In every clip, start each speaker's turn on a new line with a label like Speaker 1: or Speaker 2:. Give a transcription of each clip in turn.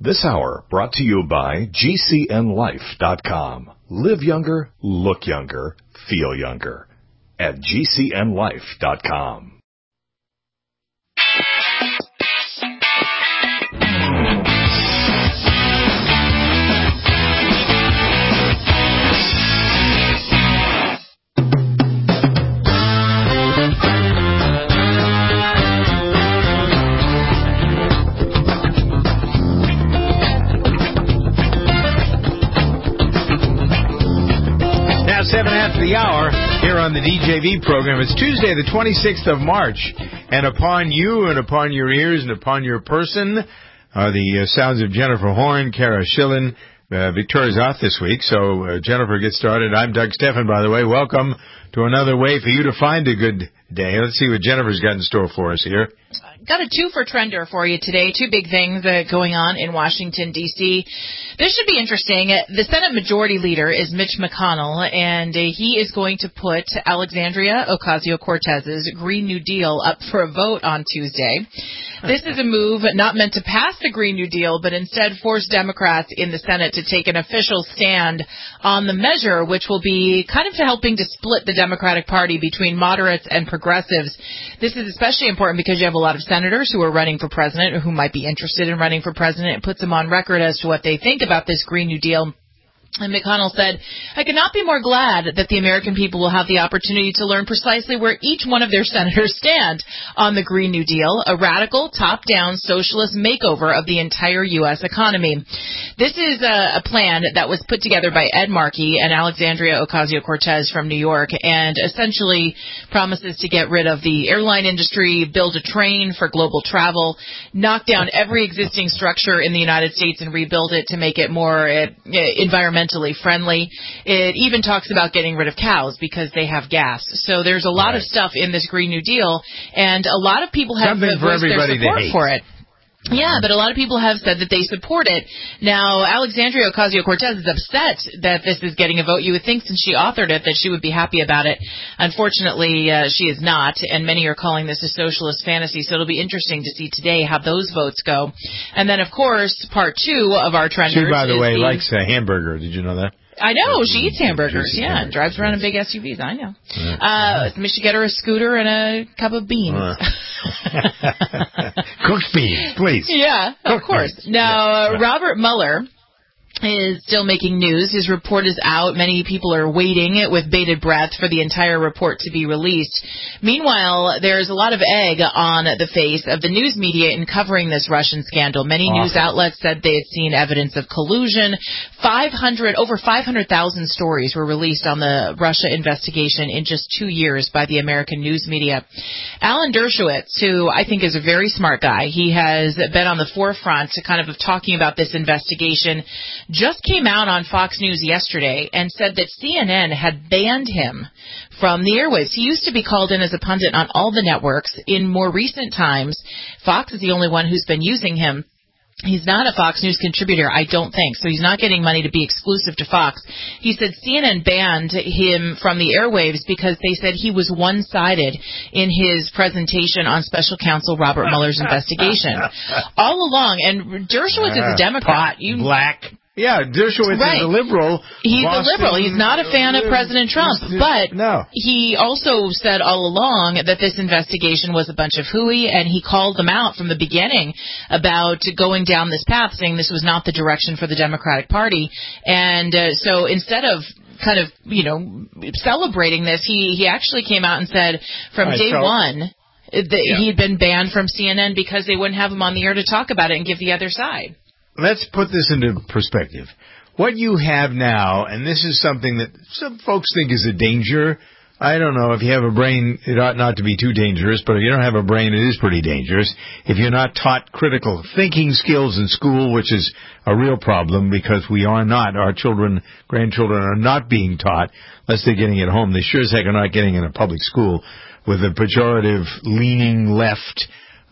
Speaker 1: This hour brought to you by GCNLife.com. Live younger, look younger, feel younger. At GCNLife.com.
Speaker 2: Now 7 after the hour here on the DJV program. It's Tuesday, the 26th of March, and upon you and upon your ears and upon your person are the sounds of Jennifer Horn, Kara Schillen. Victoria's off this week, so Jennifer gets started. I'm Doug Steffen, by the way. Welcome to another way for you to find a good day. Let's see what Jennifer's got in store for us here.
Speaker 3: Got a two-for-trender for you today. Two big things going on in Washington, D.C. This should be interesting. The Senate Majority Leader is Mitch McConnell, and he is going to put Alexandria Ocasio-Cortez's Green New Deal up for a vote on Tuesday. This is a move not meant to pass the Green New Deal, but instead force Democrats in the Senate to take an official stand on the measure, which will be kind of helping to split the Democratic Party between moderates and progressives. This is especially important because you have a lot of senators who are running for president or who might be interested in running for president. It puts them on record as to what they think about this Green New Deal. And McConnell said, I could not be more glad that the American people will have the opportunity to learn precisely where each one of their senators stand on the Green New Deal, a radical, top-down, socialist makeover of the entire U.S. economy. This is a plan that was put together by Ed Markey and Alexandria Ocasio-Cortez from New York, and essentially promises to get rid of the airline industry, build a train for global travel, knock down every existing structure in the United States and rebuild it to make it more environmentally friendly. It even talks about getting rid of cows because they have gas. So there's a lot of stuff in this Green New Deal, and a lot of people have voiced their support for it. Yeah, but a lot of people have said that they support it. Now, Alexandria Ocasio-Cortez is upset that this is getting a vote. You would think since she authored it that she would be happy about it. Unfortunately, she is not, and many are calling this a socialist fantasy, so it'll be interesting to see today how those votes go. And then, of course, part two of our trenders.
Speaker 2: She, by the way, likes a hamburger. Did you know that?
Speaker 3: I know. She eats hamburgers, and drives around in big SUVs. I know. We should get her a scooter and a cup of beans.
Speaker 2: Cooked beans, please.
Speaker 3: Yeah, of course. Now, Robert Mueller is still making news. His report is out. Many people are waiting with bated breath for the entire report to be released. Meanwhile, there's a lot of egg on the face of the news media in covering this Russian scandal. Many news outlets said they had seen evidence of collusion. Over 500,000 stories were released on the Russia investigation in just 2 years by the American news media. Alan Dershowitz, who I think is a very smart guy, he has been on the forefront kind of talking about this investigation, just came out on Fox News yesterday and said that CNN had banned him from the airwaves. He used to be called in as a pundit on all the networks. In more recent times, Fox is the only one who's been using him. He's not a Fox News contributor, I don't think, so he's not getting money to be exclusive to Fox. He said CNN banned him from the airwaves because they said he was one-sided in his presentation on Special Counsel Robert Mueller's investigation. All along, and Dershowitz is a Democrat.
Speaker 2: Black. Yeah, Dershowitz is a liberal.
Speaker 3: He's a liberal. He's not a fan of President Trump. But he also said all along that this investigation was a bunch of hooey, and he called them out from the beginning about going down this path, saying this was not the direction for the Democratic Party. And so instead of kind of, celebrating this, he actually came out and said from day one that he had been banned from CNN because they wouldn't have him on the air to talk about it and give the other side.
Speaker 2: Let's put this into perspective. What you have now, and this is something that some folks think is a danger. I don't know. If you have a brain, it ought not to be too dangerous, but if you don't have a brain, it is pretty dangerous. If you're not taught critical thinking skills in school, which is a real problem because we are not, our children, grandchildren are not being taught, unless they're getting it at home. They sure as heck are not getting in a public school with a pejorative, leaning left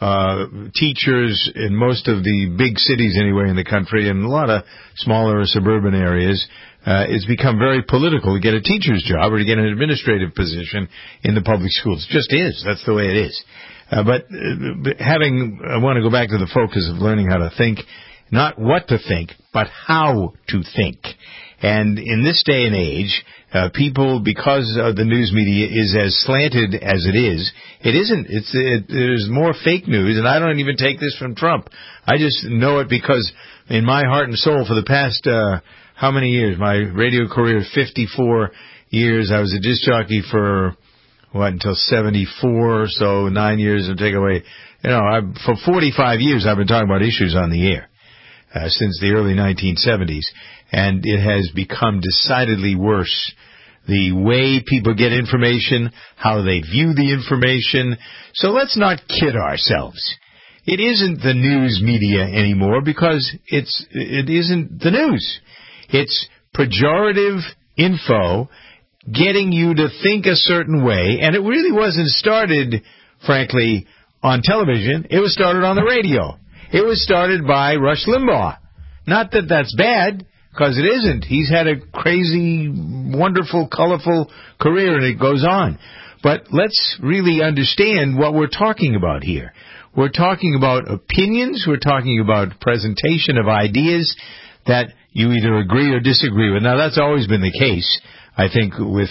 Speaker 2: teachers in most of the big cities anyway in the country and a lot of smaller suburban areas. It's become very political to get a teacher's job or to get an administrative position in the public schools. It just is. That's the way it is. I want to go back to the focus of learning how to think not what to think, but how to think. And in this day and age, people, because the news media is as slanted as it is, it isn't. There's more fake news, and I don't even take this from Trump. I just know it because in my heart and soul for the past, how many years? My radio career is 54 years. I was a disc jockey for, until 74, so 9 years and take away. For 45 years I've been talking about issues on the air, since the early 1970s, and it has become decidedly worse. The way people get information, how they view the information. So let's not kid ourselves. It isn't the news media anymore because it isn't the news. It's pejorative info getting you to think a certain way, and it really wasn't started, frankly, on television. It was started on the radio. It was started by Rush Limbaugh. Not that that's bad, because it isn't. He's had a crazy, wonderful, colorful career, and it goes on. But let's really understand what we're talking about here. We're talking about opinions. We're talking about presentation of ideas that you either agree or disagree with. Now, that's always been the case, I think, with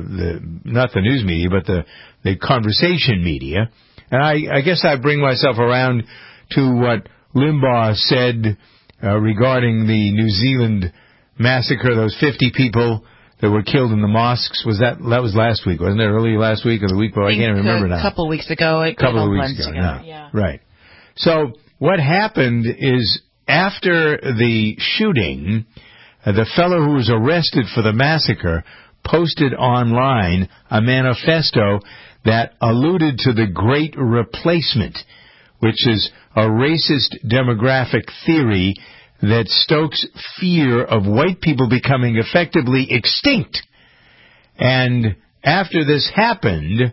Speaker 2: not the news media, but the conversation media. And I guess I bring myself around to what Limbaugh said regarding the New Zealand massacre, those 50 people that were killed in the mosques. That was last week, wasn't it? Early last week or the week before? I can't remember now.
Speaker 3: A couple of weeks ago.
Speaker 2: A couple of weeks ago, yeah. Right. So what happened is after the shooting, the fellow who was arrested for the massacre posted online a manifesto that alluded to the Great Replacement, which is a racist demographic theory that stokes fear of white people becoming effectively extinct. And after this happened,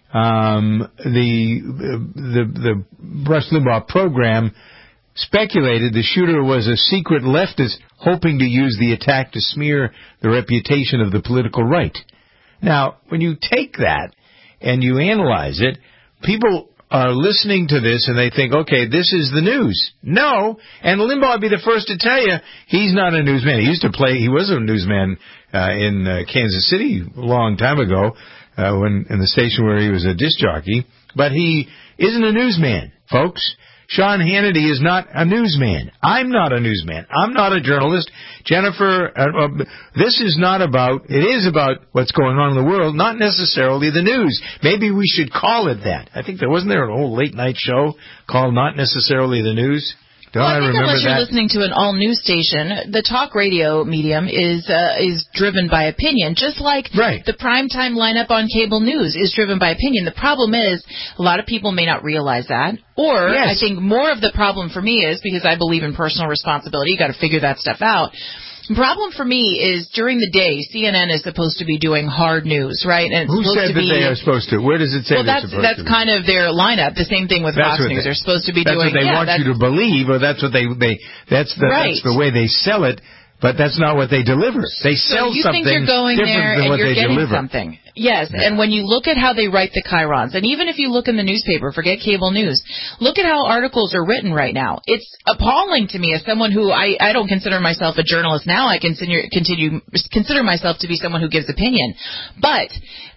Speaker 2: the Rush Limbaugh program speculated the shooter was a secret leftist hoping to use the attack to smear the reputation of the political right. Now, when you take that and you analyze it, people are listening to this and they think, okay, this is the news. No, and Limbaugh would be the first to tell you he's not a newsman. He was a newsman in Kansas City a long time ago, when in the station where he was a disc jockey, but he isn't a newsman, folks. Sean Hannity is not a newsman. I'm not a newsman. I'm not a journalist. Jennifer, this is not about, it is about what's going on in the world, not necessarily the news. Maybe we should call it that. I think wasn't there an old late night show called Not Necessarily the News?
Speaker 3: I think unless you're listening to an all-news station, the talk radio medium is driven by opinion, just like the primetime lineup on cable news is driven by opinion. The problem is a lot of people may not realize that, or I think more of the problem for me is, because I believe in personal responsibility, you got to figure that stuff out. The problem for me is during the day, CNN is supposed to be doing hard news, right? And it's
Speaker 2: Who said that they are supposed to? Where does it say they're supposed to?
Speaker 3: That's kind of their lineup. The same thing with Fox News. They're supposed to be doing.
Speaker 2: That's what they want you to believe, or that's what that's the way they sell it. But that's not what they deliver. They sell something different than what they deliver.
Speaker 3: Something. Yes, and when you look at how they write the chyrons, and even if you look in the newspaper, forget cable news, look at how articles are written right now. It's appalling to me as someone who, I don't consider myself a journalist now. I consider myself to be someone who gives opinion. But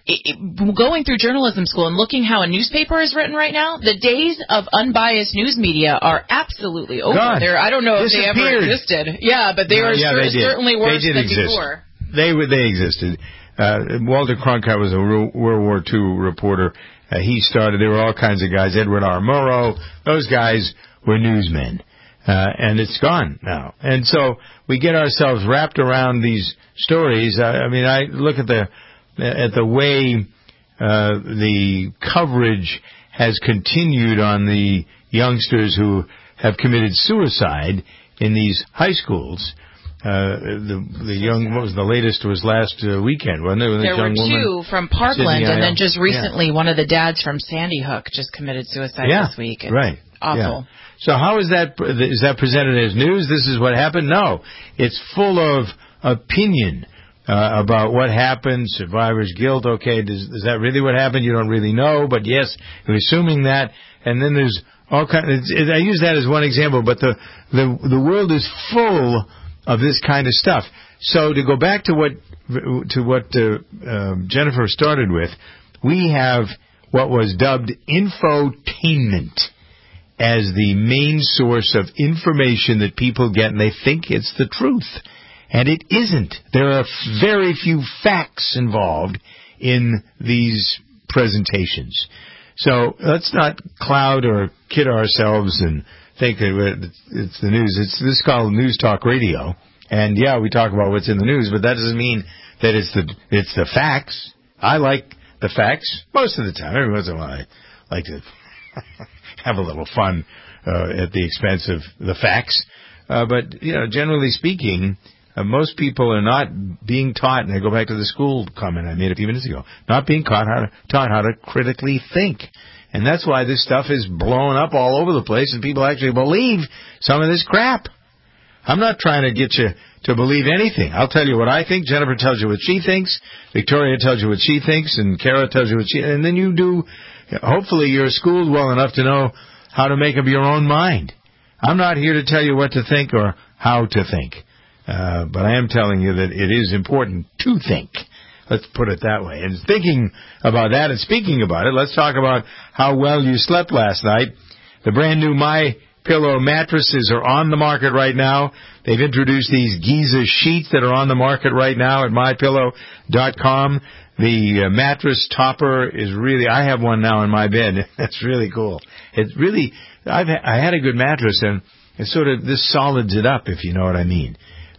Speaker 3: going through journalism school and looking how a newspaper is written right now, the days of unbiased news media are absolutely over. I don't know if they ever existed. Yeah, but they are certainly worse than before.
Speaker 2: They existed. Walter Cronkite was a World War II reporter. There were all kinds of guys. Edward R. Murrow, those guys were newsmen. And it's gone now. And so we get ourselves wrapped around these stories. I look at the way the coverage has continued on the youngsters who have committed suicide in these high schools. What was the latest? Was last weekend, wasn't it?
Speaker 3: There were two from Parkland, and then just recently, one of the dads from Sandy Hook just committed suicide this week. It's awful.
Speaker 2: Yeah. So how is that? Is that presented as news? This is what happened? No, it's full of opinion about what happened, survivor's guilt. Okay, is that really what happened? You don't really know, but yes, you're assuming that. And then there's I use that as one example, but the world is full of this kind of stuff. So to go back to what Jennifer started with, we have what was dubbed infotainment as the main source of information that people get, and they think it's the truth. And it isn't. There are very few facts involved in these presentations. So let's not cloud or kid ourselves and think that it's the news. This is called News Talk Radio. And yeah, we talk about what's in the news, but that doesn't mean that it's the facts. I like the facts most of the time. Every once in a while I like to have a little fun at the expense of the facts. But, generally speaking, most people are not being taught, and I go back to the school comment I made a few minutes ago, not being taught how to critically think. And that's why this stuff is blowing up all over the place, and people actually believe some of this crap. I'm not trying to get you to believe anything. I'll tell you what I think. Jennifer tells you what she thinks. Victoria tells you what she thinks, and Kara tells you what she... And then you do... Hopefully you're schooled well enough to know how to make up your own mind. I'm not here to tell you what to think or how to think. But I am telling you that it is important to think. Let's put it that way. And thinking about that and speaking about it, let's talk about how well you slept last night. The brand new MyPillow mattresses are on the market right now. They've introduced these Giza sheets that are on the market right now at MyPillow.com. The mattress topper is really, I have one now in my bed. That's really cool. It's really, I had a good mattress, and it sort of, this solids it up, if you know what I mean.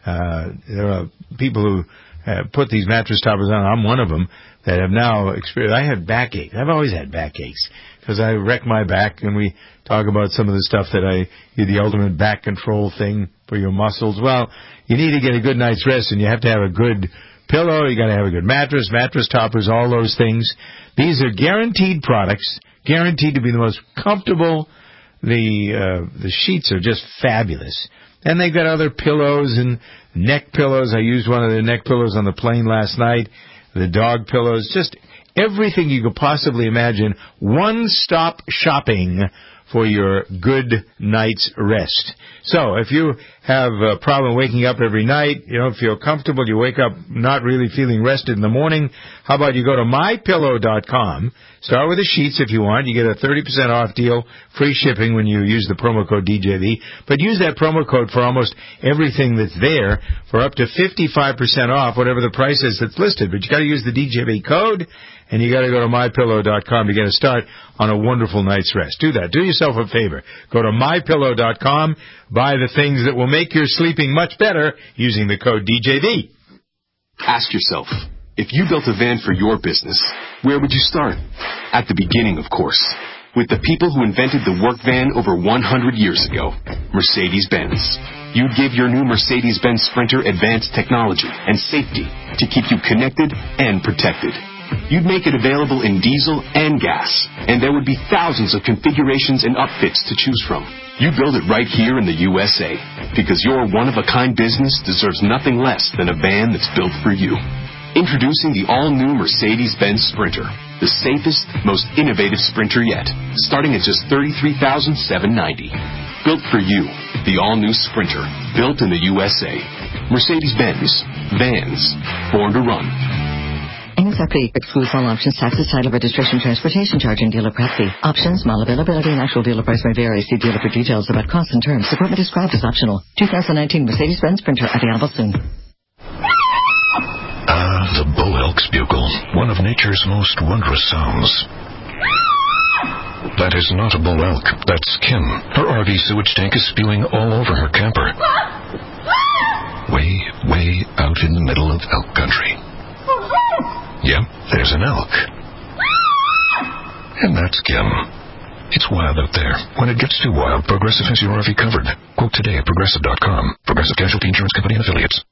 Speaker 2: There are people who put these mattress toppers on. I'm one of them that have now experienced. I had backache. I've always had backaches because I wreck my back, and we talk about some of the stuff that the ultimate back control thing for your muscles. Well, you need to get a good night's rest, and you have to have a good pillow. You got to have a good mattress toppers, all those things. These are guaranteed products, guaranteed to be the most comfortable. The sheets are just fabulous. And they've got other pillows and neck pillows. I used one of the neck pillows on the plane last night. The dog pillows, just everything you could possibly imagine. One-stop shopping for your good night's rest. So if you have a problem waking up every night, you don't feel comfortable, you wake up not really feeling rested in the morning, how about you go to MyPillow.com, start with the sheets if you want, you get a 30% off deal, free shipping when you use the promo code DJV, but use that promo code for almost everything that's there for up to 55% off, whatever the price is that's listed, but you got to use the DJV code, and you got to go to MyPillow.com to get a start on a wonderful night's rest. Do that. Do yourself a favor. Go to MyPillow.com, buy the things that will make your sleeping much better using the code DJV.
Speaker 4: Ask yourself, if you built a van for your business, where would you start? At the beginning, of course, with the people who invented the work van over 100 years ago, Mercedes-Benz. You'd give your new Mercedes-Benz Sprinter advanced technology and safety to keep you connected and protected. You'd make it available in diesel and gas, and there would be thousands of configurations and upfits to choose from. You build it right here in the USA, because your one-of-a-kind business deserves nothing less than a van that's built for you. Introducing the all-new Mercedes-Benz Sprinter, the safest, most innovative Sprinter yet, starting at just $33,790. Built for you, the all-new Sprinter, built in the USA. Mercedes-Benz, vans, born to run.
Speaker 5: MSRP excludes all options, taxes, title, registration, transportation charge, and dealer prep fee. Options, model availability, and actual dealer price may vary. See dealer for details about costs and terms. Equipment described as optional. 2019 Mercedes-Benz Sprinter available soon.
Speaker 6: The bull elk's bugle, one of nature's most wondrous sounds. That is not a bull elk, that's Kim. Her RV sewage tank is spewing all over her camper. Way out in the middle of elk country. Yep, there's an elk. And that's Kim. It's wild out there. When it gets too wild, Progressive has your RV covered. Quote today at Progressive.com. Progressive Casualty Insurance Company and Affiliates.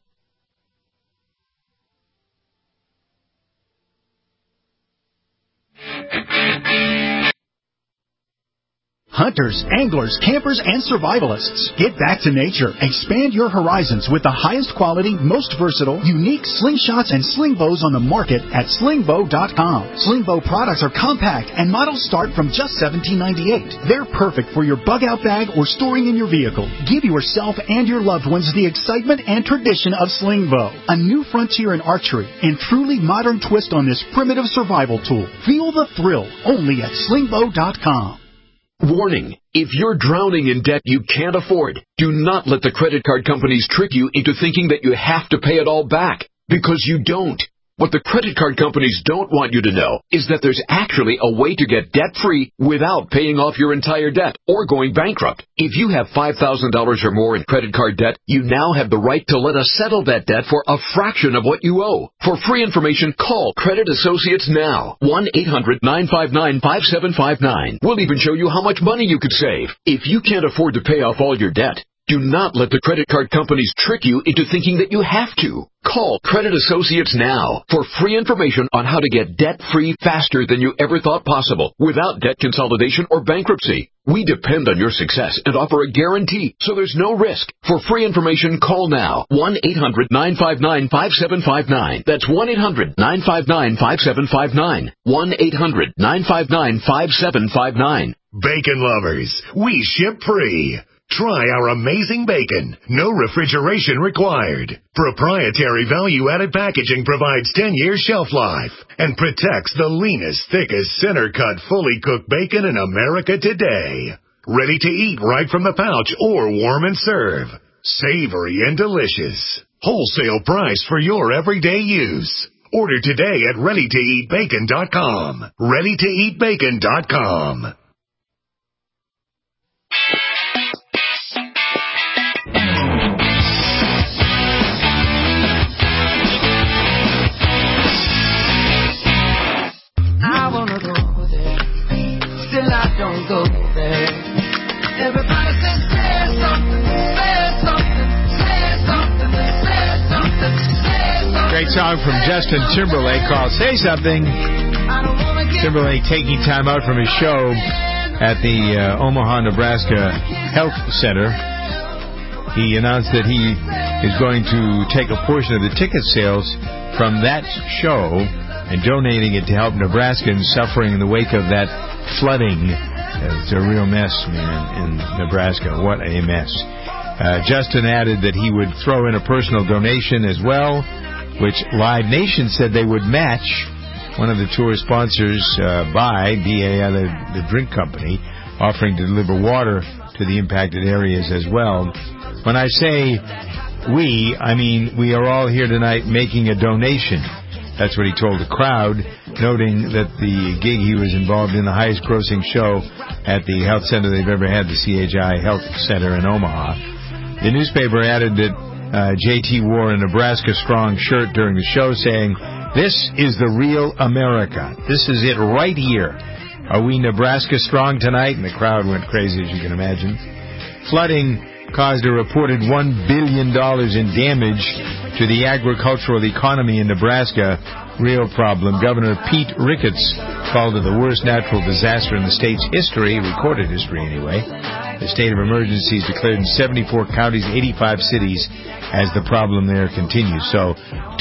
Speaker 7: Hunters, anglers, campers, and survivalists. Get back to nature. Expand your horizons with the highest quality, most versatile, unique slingshots and sling bows on the market at slingbow.com. Slingbow products are compact and models start from just $17.98. They're perfect for your bug-out bag or storing in your vehicle. Give yourself and your loved ones the excitement and tradition of Slingbow, a new frontier in archery and truly modern twist on this primitive survival tool. Feel the thrill only at slingbow.com.
Speaker 8: Warning, if you're drowning in debt you can't afford, do not let the credit card companies trick you into thinking that you have to pay it all back, because you don't. What the credit card companies don't want you to know is that there's actually a way to get debt-free without paying off your entire debt or going bankrupt. If you have $5,000 or more in credit card debt, you now have the right to let us settle that debt for a fraction of what you owe. For free information, call Credit Associates now. 1-800-959-5759. We'll even show you how much money you could save. If you can't afford to pay off all your debt, do not let the credit card companies trick you into thinking that you have to. Call Credit Associates now for free information on how to get debt-free faster than you ever thought possible without debt consolidation or bankruptcy. We depend on your success and offer a guarantee, so there's no risk. For free information, call now. 1-800-959-5759. That's 1-800-959-5759. 1-800-959-5759.
Speaker 1: Bacon lovers, we ship free. Try our amazing bacon. No refrigeration required. Proprietary value-added packaging provides 10 years shelf life and protects the leanest, thickest, center-cut, fully cooked bacon in America today. Ready to eat right from the pouch or warm and serve. Savory and delicious. Wholesale price for your everyday use. Order today at ReadyToEatBacon.com. ReadyToEatBacon.com.
Speaker 9: Don't go there. Everybody says, say something, say something, say something, say something, say something.
Speaker 2: Great song from Justin Timberlake called Say Something. Timberlake taking time out from his show at the Omaha, Nebraska Health Center. He announced that he is going to take a portion of the ticket sales from that show and donating it to help Nebraskans suffering in the wake of that flooding. It's a real mess, man, in Nebraska. What a mess. Justin added that he would throw in a personal donation as well, which Live Nation said they would match. One of the tour sponsors, the drink company, offering to deliver water to the impacted areas as well. When I say we, I mean we are all here tonight making a donation. That's what he told the crowd, noting that the gig he was involved in, the highest grossing show at the health center they've ever had, the CHI Health Center in Omaha. The newspaper added that JT wore a Nebraska Strong shirt during the show, saying, "This is the real America. This is it right here. Are we Nebraska Strong tonight?" And the crowd went crazy, as you can imagine. Flooding caused a reported $1 billion in damage to the agricultural economy in Nebraska. Real problem. Governor Pete Ricketts called it the worst natural disaster in the state's history, recorded history anyway. The state of emergency is declared in 74 counties, 85 cities, as the problem there continues. So,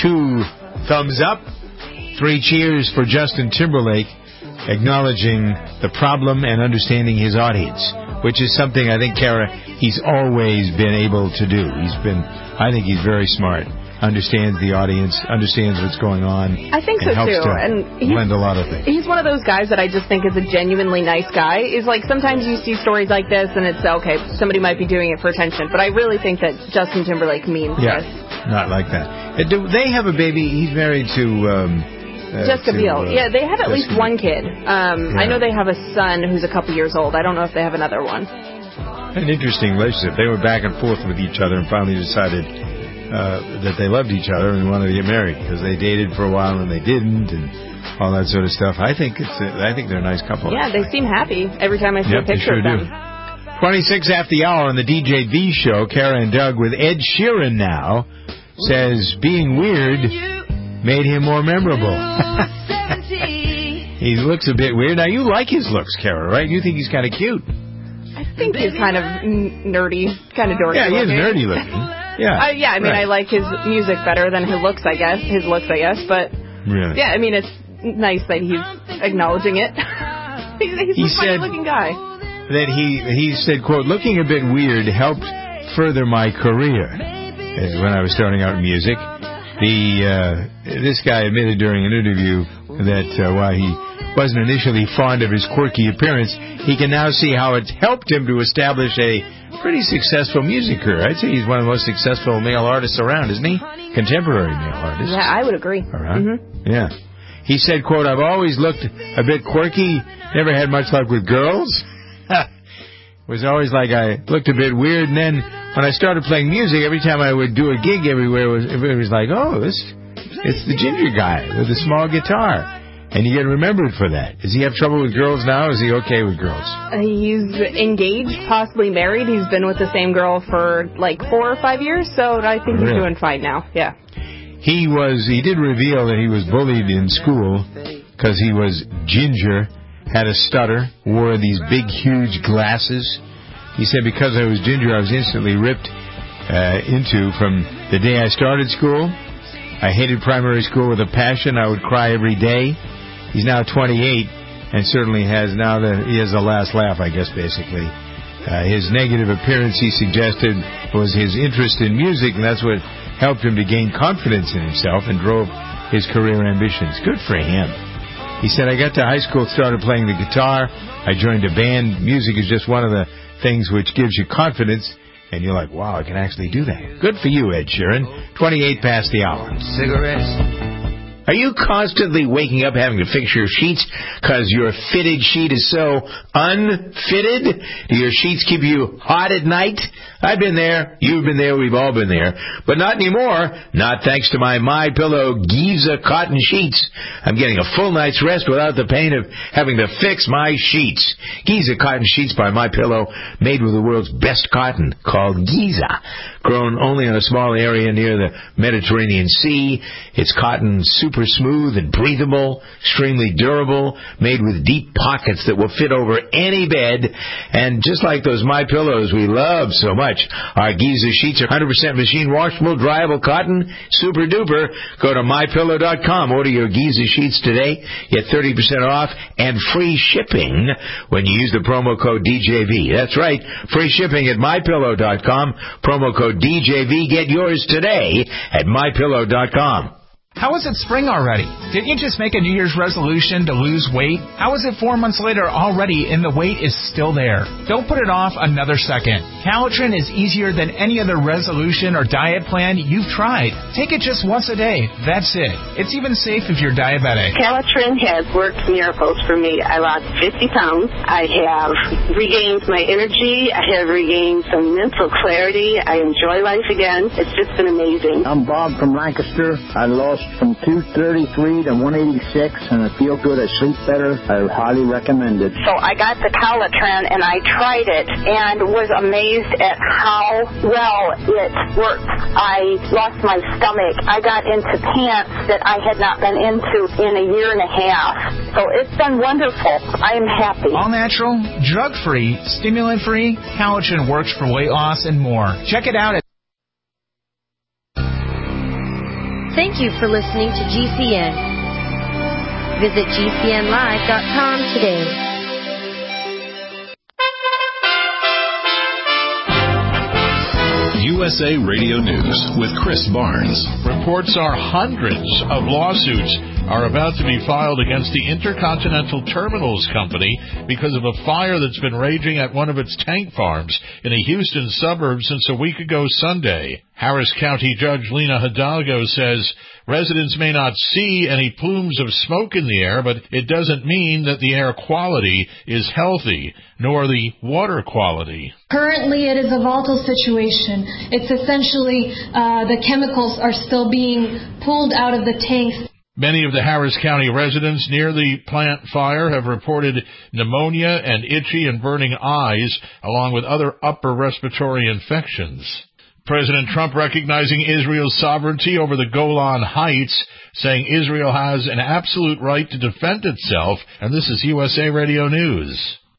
Speaker 2: 2 thumbs up, 3 cheers for Justin Timberlake, acknowledging the problem and understanding his audience, which is something I think, Kara, he's always been able to do. I think he's very smart, understands the audience, understands what's going on.
Speaker 10: I think so, too.
Speaker 2: And blend a lot of things.
Speaker 10: He's one of those guys that I just think is a genuinely nice guy. Is like sometimes you see stories like this and it's, okay, somebody might be doing it for attention. But I really think that Justin Timberlake means this.
Speaker 2: Not like that. Do they have a baby? He's married to...
Speaker 10: Jessica Biel. Yeah, they have at least one kid. I know they have a son who's a couple years old. I don't know if they have another one.
Speaker 2: An interesting relationship. They went back and forth with each other and finally decided that they loved each other and wanted to get married, because they dated for a while and they didn't, and all that sort of stuff. I think they're a nice couple.
Speaker 10: Yeah, they seem happy every time I see a picture of them.
Speaker 2: 26 after the hour on the DJ V show. Kara and Doug with Ed Sheeran now says being weird made him more memorable. He looks a bit weird. Now, you like his looks, Kara, right? You think he's kind of cute.
Speaker 10: think he's kind of nerdy, kind of dorky.
Speaker 2: Yeah, he is
Speaker 10: looking.
Speaker 2: nerdy looking. Yeah.
Speaker 10: Yeah, I mean, I like his music better than his looks, I guess. But
Speaker 2: really?
Speaker 10: Yeah, I mean, it's nice that he's acknowledging it. He's a funny-looking guy.
Speaker 2: That he said, quote, looking a bit weird helped further my career when I was starting out in music. This guy admitted during an interview that while he wasn't initially fond of his quirky appearance, he can now see how it's helped him to establish a pretty successful music career. I'd say he's one of the most successful male artists around, isn't he? Contemporary male artist.
Speaker 10: Yeah, I would agree.
Speaker 2: All right. Mm-hmm. Yeah. He said, quote, I've always looked a bit quirky, never had much luck with girls. It was always like I looked a bit weird, and then when I started playing music, every time I would do a gig everywhere, it was like, oh, it's the ginger guy with the small guitar. And you get remembered for that. Does he have trouble with girls now, or is he okay with girls?
Speaker 10: He's engaged, possibly married. He's been with the same girl for like 4 or 5 years, so I think he's doing fine now. Yeah. He
Speaker 2: did reveal that he was bullied in school because he was ginger, had a stutter, wore these big, huge glasses. He said, because I was ginger, I was instantly ripped into from the day I started school. I hated primary school with a passion. I would cry every day. He's now 28 and certainly he has the last laugh, I guess, basically. His negative appearance, he suggested, was his interest in music, and that's what helped him to gain confidence in himself and drove his career ambitions. Good for him. He said, I got to high school, started playing the guitar. I joined a band. Music is just one of the things which gives you confidence. And you're like, wow, I can actually do that. Good for you, Ed Sheeran. 28 past the hour.
Speaker 11: Cigarettes. Are you constantly waking up having to fix your sheets because your fitted sheet is so unfitted? Do your sheets keep you hot at night? I've been there. You've been there. We've all been there. But not anymore. Not thanks to my MyPillow Giza cotton sheets. I'm getting a full night's rest without the pain of having to fix my sheets. Giza cotton sheets by MyPillow, made with the world's best cotton, called Giza. Grown only in a small area near the Mediterranean Sea. It's cotton super smooth and breathable, extremely durable, made with deep pockets that will fit over any bed. And just like those MyPillows we love so much, our Giza sheets are 100% machine washable, dryable cotton, super duper. Go to MyPillow.com. Order your Giza sheets today. Get 30% off and free shipping when you use the promo code DJV. That's right. Free shipping at MyPillow.com. Promo code DJV. Get yours today at MyPillow.com.
Speaker 12: How is it spring already? Didn't you just make a New Year's resolution to lose weight? How is it 4 months later already and the weight is still there? Don't put it off another second. Calitrin is easier than any other resolution or diet plan you've tried. Take it just once a day. That's it. It's even safe if you're diabetic.
Speaker 13: Calitrin has worked miracles for me. I lost 50 pounds. I have regained my energy. I have regained some mental clarity. I enjoy life again. It's just been amazing.
Speaker 14: I'm Bob from Lancaster. I lost from 233 to 186, and I feel good. I sleep better. I highly recommend it.
Speaker 13: So I got the Calitrin, and I tried it, and was amazed at how well it worked. I lost my stomach. I got into pants that I had not been into in a year and a half. So it's been wonderful. I am happy.
Speaker 12: All natural, drug-free, stimulant-free, Calitrin works for weight loss and more. Check it out at
Speaker 15: Thank you for listening to GCN. Visit GCNlive.com today.
Speaker 16: USA Radio News with Chris Barnes.
Speaker 17: Reports are hundreds of lawsuits are about to be filed against the Intercontinental Terminals Company because of a fire that's been raging at one of its tank farms in a Houston suburb since a week ago Sunday. Harris County Judge Lena Hidalgo says residents may not see any plumes of smoke in the air, but it doesn't mean that the air quality is healthy, nor the water quality.
Speaker 18: Currently, it is a volatile situation. It's essentially the chemicals are still being pulled out of the tanks.
Speaker 17: Many of the Harris County residents near the plant fire have reported pneumonia and itchy and burning eyes, along with other upper respiratory infections. President Trump recognizing Israel's sovereignty over the Golan Heights, saying Israel has an absolute right to defend itself, and this is USA Radio News.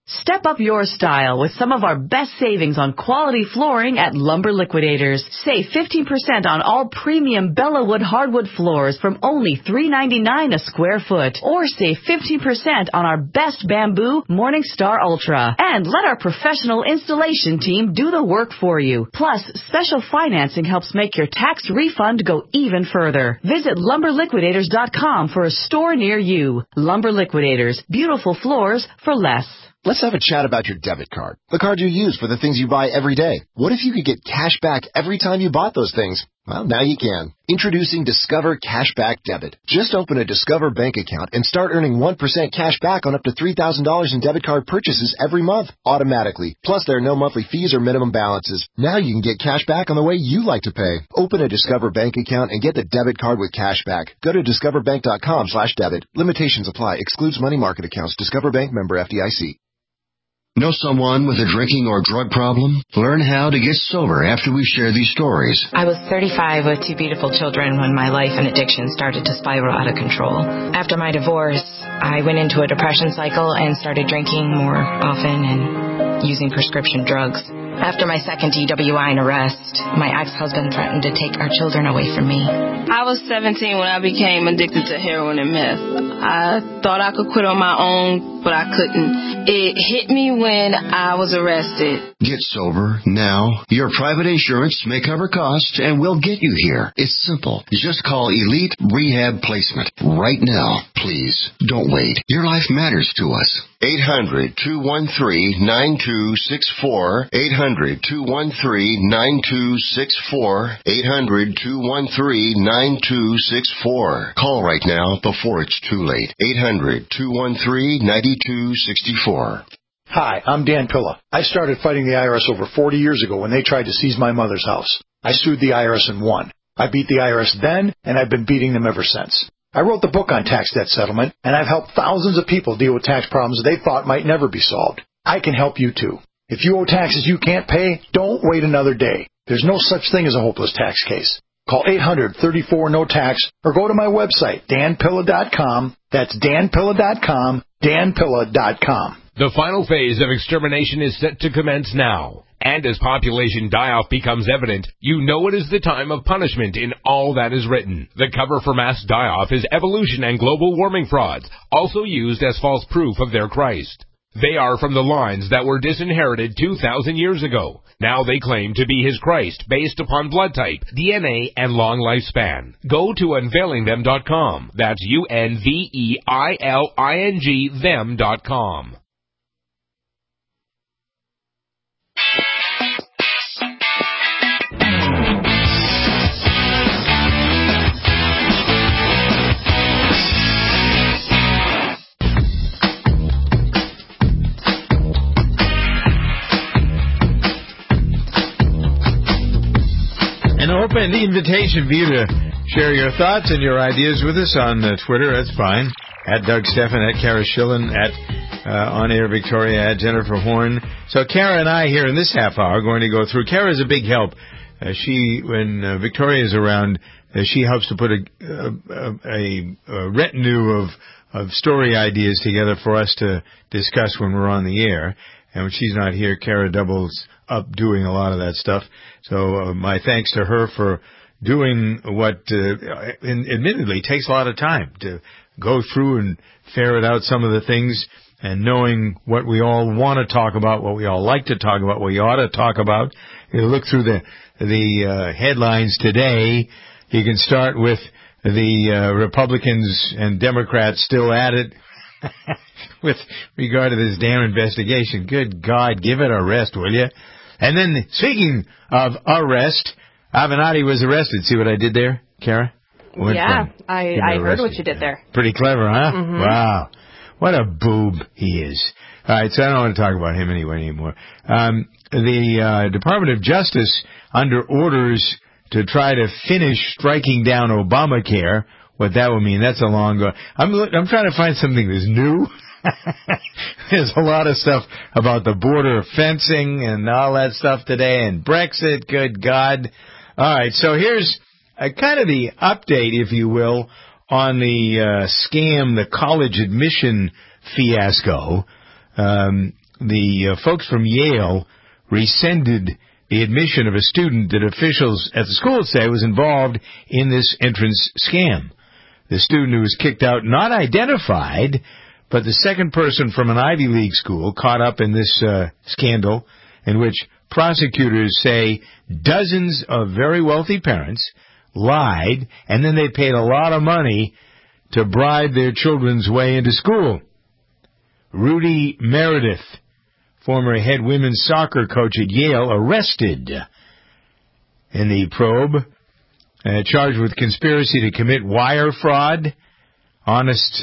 Speaker 19: Step up your style with some of our best savings on quality flooring at Lumber Liquidators. Save 15% on all premium Bellawood hardwood floors from only $3.99 a square foot. Or save 15% on our best bamboo Morningstar Ultra. And let our professional installation team do the work for you. Plus, special financing helps make your tax refund go even further. Visit LumberLiquidators.com for a store near you. Lumber Liquidators. Beautiful floors for less.
Speaker 20: Let's have a chat about your debit card, the card you use for the things you buy every day. What if you could get cash back every time you bought those things? Well, now you can. Introducing Discover Cashback Debit. Just open a Discover bank account and start earning 1% cash back on up to $3,000 in debit card purchases every month, automatically. Plus, there are no monthly fees or minimum balances. Now you can get cash back on the way you like to pay. Open a Discover bank account and get the debit card with cash back. Go to discoverbank.com/debit. Limitations apply. Excludes money market accounts. Discover Bank, member FDIC.
Speaker 21: Know someone with a drinking or drug problem? Learn how to get sober after we share these stories.
Speaker 22: I was 35 with 2 beautiful children when my life and addiction started to spiral out of control. After my divorce, I went into a depression cycle and started drinking more often and using prescription drugs. After my second DWI and arrest, my ex-husband threatened to take our children away from me.
Speaker 23: I was 17 when I became addicted to heroin and meth. I thought I could quit on my own, but I couldn't. It hit me when I was arrested.
Speaker 21: Get sober now. Your private insurance may cover costs and we'll get you here. It's simple. Just call Elite Rehab Placement right now. Please, don't wait. Your life matters to us. 800-213-9264. 800-213-9264. 800-213-9264. Call right now before it's too late. 800-213-9264.
Speaker 24: Hi, I'm Dan Pilla. I started fighting the IRS over 40 years ago when they tried to seize my mother's house. I sued the IRS and won. I beat the IRS then, and I've been beating them ever since. I wrote the book on tax debt settlement, and I've helped thousands of people deal with tax problems they thought might never be solved. I can help you too. If you owe taxes you can't pay, don't wait another day. There's no such thing as a hopeless tax case. Call 800-34-NO-TAX or go to my website, danpilla.com. That's danpilla.com, danpilla.com.
Speaker 25: The final phase of extermination is set to commence now. And as population die-off becomes evident, you know it is the time of punishment in all that is written. The cover for mass die-off is evolution and global warming frauds, also used as false proof of their Christ. They are from the lines that were disinherited 2,000 years ago. Now they claim to be his Christ based upon blood type, DNA, and long lifespan. Go to unveilingthem.com. That's UNVEILING them.com.
Speaker 2: An open invitation for you to share your thoughts and your ideas with us on Twitter. That's fine. At Doug Stephan, at Kara Schillen, at On Air Victoria, at Jennifer Horn. So Kara and I here in this half hour are going to go through. Kara's a big help. When Victoria is around, she helps to put a retinue of story ideas together for us to discuss when we're on the air. And when she's not here, Kara doubles up doing a lot of that stuff. So my thanks to her for doing what admittedly takes a lot of time to go through and ferret out some of the things and knowing what we all want to talk about, what we all like to talk about, what we ought to talk about. You look through the headlines today. You can start with the Republicans and Democrats still at it with regard to this damn investigation. Good God, give it a rest, will you? And then, speaking of arrest, Avenatti was arrested. See what I did there, Kara?
Speaker 10: Yeah, I heard what you did there.
Speaker 2: Pretty clever, huh?
Speaker 10: Mm-hmm.
Speaker 2: Wow. What a boob he is. All right, so I don't want to talk about him anymore. The Department of Justice, under orders to try to finish striking down Obamacare, what that would mean, that's a long go. I'm trying to find something that's new. There's a lot of stuff about the border fencing and all that stuff today, and Brexit, good God. All right, so here's kind of the update, if you will, on the scam, the college admission fiasco. the folks from Yale rescinded the admission of a student that officials at the school say was involved in this entrance scam. The student who was kicked out, not identified, but the second person from an Ivy League school caught up in this scandal in which prosecutors say dozens of very wealthy parents lied, and then they paid a lot of money to bribe their children's way into school. Rudy Meredith, former head women's soccer coach at Yale, arrested in the probe, charged with conspiracy to commit wire fraud, honest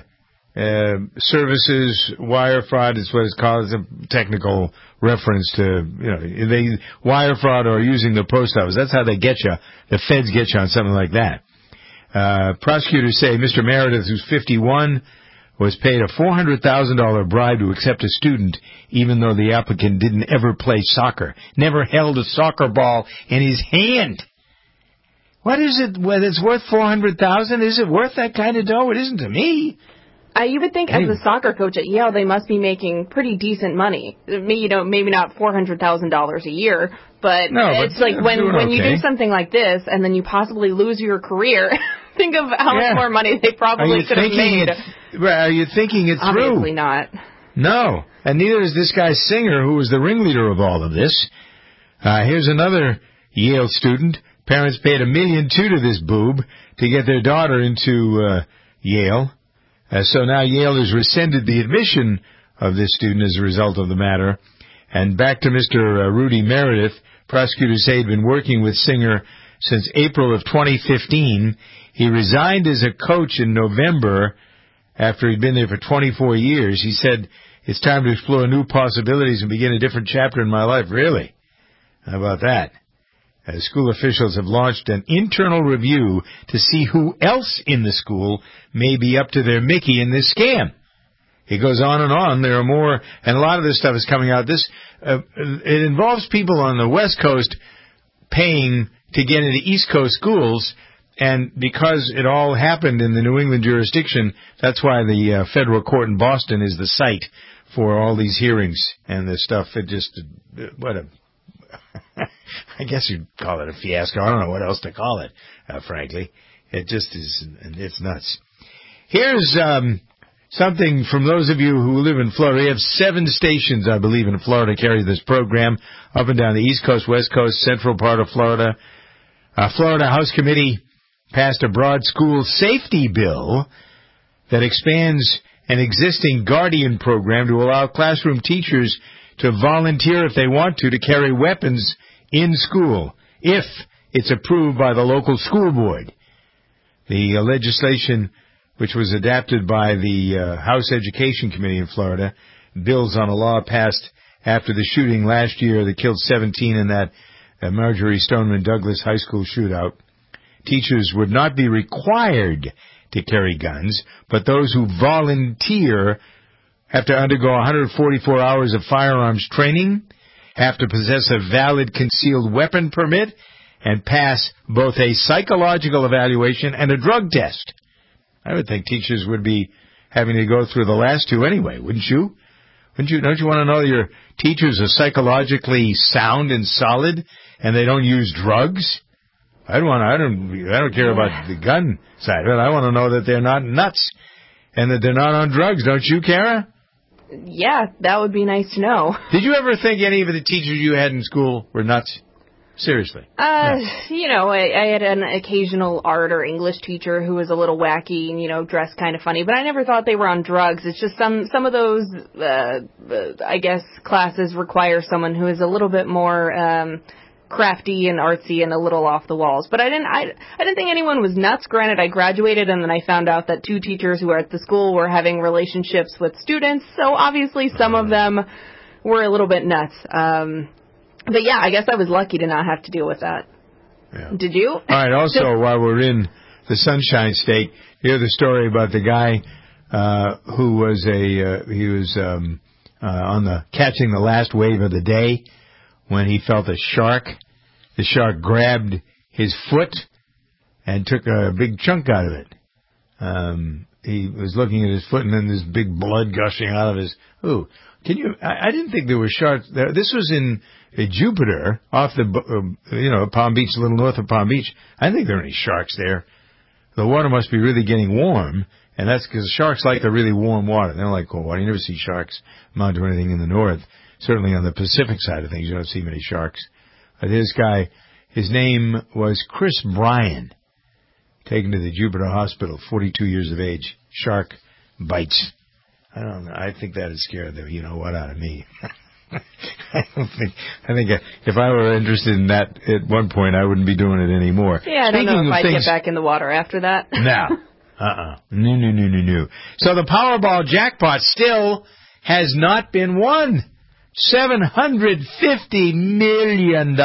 Speaker 2: services wire fraud is what it's called. It's a technical reference to, they wire fraud or using the post office. That's how they get you. The feds get you on something like that. Prosecutors say Mr. Meredith, who's 51, was paid a $400,000 bribe to accept a student, even though the applicant didn't ever play soccer, never held a soccer ball in his hand. What is it? Whether it's worth $400,000? Is it worth that kind of dough? It isn't to me.
Speaker 10: You would think as a soccer coach at Yale, they must be making pretty decent money. Maybe not $400,000 a year, but it's like when you do something like this and then you possibly lose your career, think of how much more money they probably could have made.
Speaker 2: Are you thinking it through?
Speaker 10: Obviously not.
Speaker 2: No, and neither is this guy Singer, who was the ringleader of all of this. Here's another Yale student. Parents paid $1.2 million to this boob to get their daughter into Yale. So now Yale has rescinded the admission of this student as a result of the matter. And back to Mr. Rudy Meredith, prosecutors say he'd been working with Singer since April of 2015. He resigned as a coach in November after he'd been there for 24 years. He said, "It's time to explore new possibilities and begin a different chapter in my life." Really? How about that? School officials have launched an internal review to see who else in the school may be up to their Mickey in this scam. It goes on and on. There are more, and a lot of this stuff is coming out. It involves people on the West Coast paying to get into East Coast schools, and because it all happened in the New England jurisdiction, that's why the federal court in Boston is the site for all these hearings and this stuff. I guess you'd call it a fiasco. I don't know what else to call it, frankly. It just is, it's nuts. Here's something from those of you who live in Florida. We have 7 stations, I believe, in Florida carry this program, up and down the East Coast, West Coast, central part of Florida. Florida House Committee passed a broad school safety bill that expands an existing Guardian program to allow classroom teachers to volunteer if they want to carry weapons in school, if it's approved by the local school board. The legislation, which was adopted by the House Education Committee in Florida, builds on a law passed after the shooting last year that killed 17 in that Marjorie Stoneman Douglas high school shootout. Teachers would not be required to carry guns, but those who volunteer have to undergo 144 hours of firearms training, have to possess a valid concealed weapon permit, and pass both a psychological evaluation and a drug test. I would think teachers would be having to go through the last two anyway, wouldn't you? Don't you want to know your teachers are psychologically sound and solid and they don't use drugs? I don't care about the gun side of it. I want to know that they're not nuts and that they're not on drugs. Don't you, Kara?
Speaker 10: Yeah, that would be nice to know.
Speaker 2: Did you ever think any of the teachers you had in school were nuts? Seriously.
Speaker 10: No. I had an occasional art or English teacher who was a little wacky and, dressed kind of funny, but I never thought they were on drugs. It's just some of those, I guess, classes require someone who is a little bit more, crafty and artsy and a little off the walls. But I didn't think anyone was nuts. Granted, I graduated and then I found out that 2 teachers who were at the school were having relationships with students. So obviously some of them were a little bit nuts. But yeah, I guess I was lucky to not have to deal with that.
Speaker 2: Yeah.
Speaker 10: Did you?
Speaker 2: All right. Also, while we're in the Sunshine State, hear the story about the guy who was on the catching the last wave of the day when he felt a shark. The shark grabbed his foot and took a big chunk out of it. he was looking at his foot, and then this big blood gushing out of his. Ooh, can you? I didn't think there were sharks there. This was in Jupiter, off the Palm Beach, a little north of Palm Beach. I didn't think there were any sharks there. The water must be really getting warm, and that's because sharks like the really warm water. They don't like cold water. You never see sharks mount to anything in the north. Certainly on the Pacific side of things, you don't see many sharks. This guy, his name was Chris Bryan, taken to the Jupiter Hospital, 42 years of age. Shark bites. I don't know. I think that has scared the you-know-what out of me. I think if I were interested in that at one point, I wouldn't be doing it anymore.
Speaker 10: Yeah, I don't know if I'd get back in the water after that.
Speaker 2: No. No. So the Powerball jackpot still has not been won. $750 million.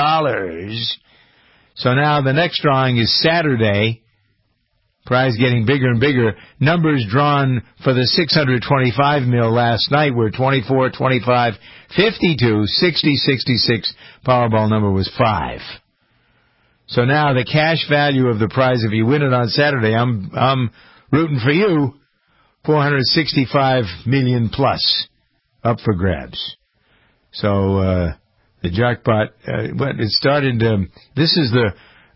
Speaker 2: So now the next drawing is Saturday. Prize getting bigger and bigger. Numbers drawn for the 625 mil last night were 24, 25, 52, 60, 66. Powerball number was 5. So now the cash value of the prize, if you win it on Saturday, I'm rooting for you. 465 million plus up for grabs. So the jackpot, it started. This is the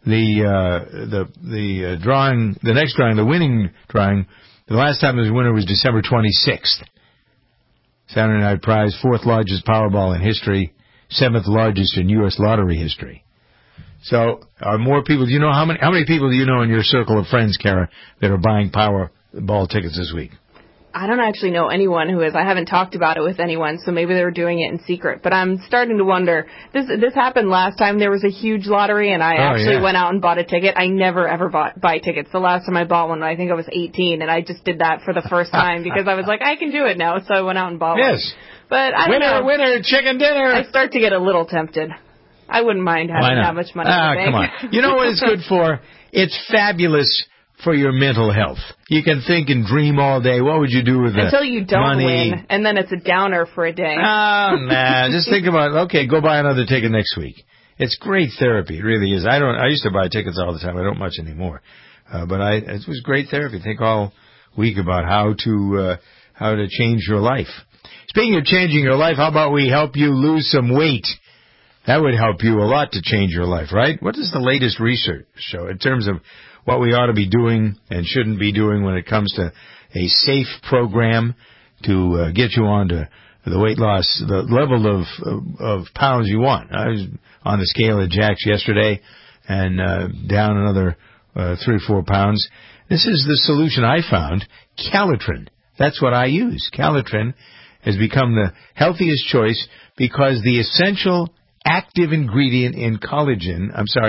Speaker 2: drawing, the next drawing, the winning drawing. The last time the winner was December 26th. Saturday night prize, 4th largest Powerball in history, 7th largest in U.S. lottery history. So, are more people? Do you know how many people do you know in your circle of friends, Kara, that are buying Powerball tickets this week?
Speaker 10: I don't actually know anyone who is. I haven't talked about it with anyone, so maybe they were doing it in secret. But I'm starting to wonder. This happened last time. There was a huge lottery, and I actually went out and bought a ticket. I never, ever buy tickets. The last time I bought one, I think I was 18, and I just did that for the first time because I was like, I can do it now, so I went out and bought one.
Speaker 2: Yes.
Speaker 10: But I don't know.
Speaker 2: Winner, chicken dinner.
Speaker 10: I start to get a little tempted. I wouldn't mind having that much money in the bank.
Speaker 2: Come on. You know what it's good for? It's fabulous for your mental health. You can think and dream all day. What would you do with the
Speaker 10: until you don't
Speaker 2: money?
Speaker 10: Win, and then it's a downer for a day.
Speaker 2: Oh, nah. Just think about, okay, go buy another ticket next week. It's great therapy. It really is. I used to buy tickets all the time. I don't much anymore. But it was great therapy. Think all week about how to change your life. Speaking of changing your life, how about we help you lose some weight? That would help you a lot to change your life, right? What does the latest research show in terms of what we ought to be doing and shouldn't be doing when it comes to a safe program to get you on to the weight loss, the level of pounds you want? I was on the scale at Jack's yesterday and down another 3 or 4 pounds. This is the solution I found, Calitrin. That's what I use. Calitrin has become the healthiest choice because the essential active ingredient in Calitrin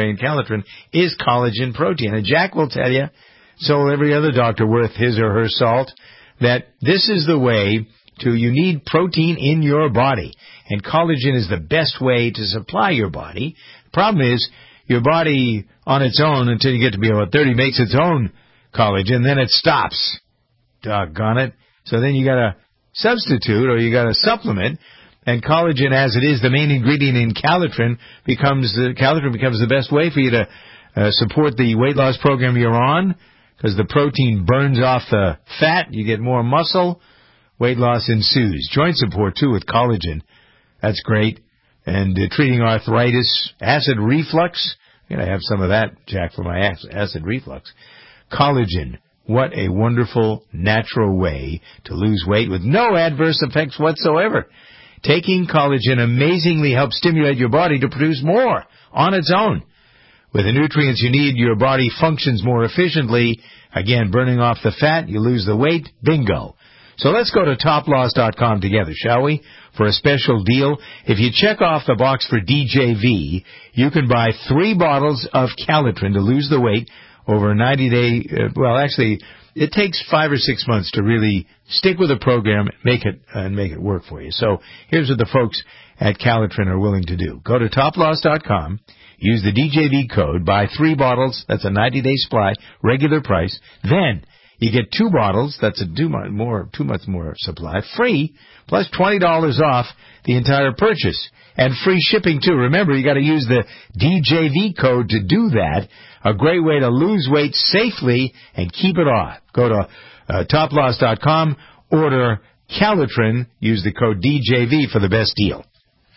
Speaker 2: is collagen protein. And Jack will tell you, so will every other doctor worth his or her salt, that this is the way you need protein in your body. And collagen is the best way to supply your body. The problem is, your body on its own, until you get to be about 30, makes its own collagen, then it stops. Doggone it. So then you gotta substitute, or you gotta supplement. And collagen, as it is the main ingredient in Calitrin, becomes the best way for you to support the weight loss program you're on, because the protein burns off the fat, you get more muscle, weight loss ensues. Joint support, too, with collagen. That's great. And treating arthritis, acid reflux. I'm going to have some of that, Jack, for my acid reflux. Collagen. What a wonderful, natural way to lose weight with no adverse effects whatsoever. Taking collagen amazingly helps stimulate your body to produce more on its own. With the nutrients you need, your body functions more efficiently. Again, burning off the fat, you lose the weight. Bingo. So let's go to toploss.com together, shall we? For a special deal. If you check off the box for DJV, you can buy 3 bottles of Calitrin to lose the weight over a 90-day, it takes 5 or 6 months to really stick with the program and make it work for you. So here's what the folks at Calitrin are willing to do. Go to toploss.com, use the DJV code, buy 3 bottles, that's a 90-day supply, regular price. Then
Speaker 11: You get 2 bottles, that's a 2 months more supply, free, plus $20 off the entire purchase. And free shipping, too. Remember, you got to use the DJV code to do that. A great way to lose weight safely and keep it off. Go to toploss.com, order Calitrin, use the code DJV for the best deal.